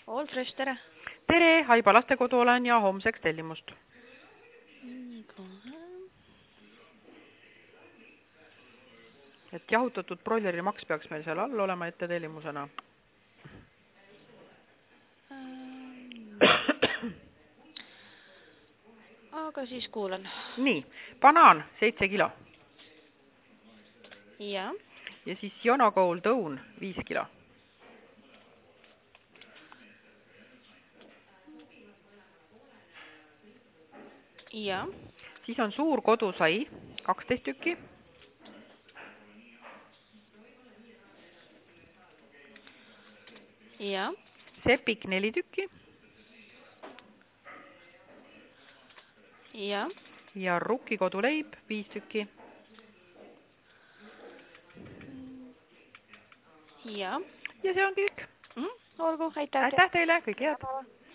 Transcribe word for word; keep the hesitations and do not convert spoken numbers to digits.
All Fresh, tere! Tere, Haiba lastekodu olen ja homseks tellimust. Et jahutatud broileri maks peaks meil seal all olema ette tellimusena. Aga siis kuulen. Nii, banaan seitse kilo. Ja. Ja siis jonokoul tõun viis kilo. Ja. Siis on suur kodusai, kaksteist tükki. Ja. Sepik neli tükki. Ja. Ja rukkikoduleib viis tükki. Ja. Ja see ongi kõik. Mm, olgu, aitäh. Aitäh teile, kõik head!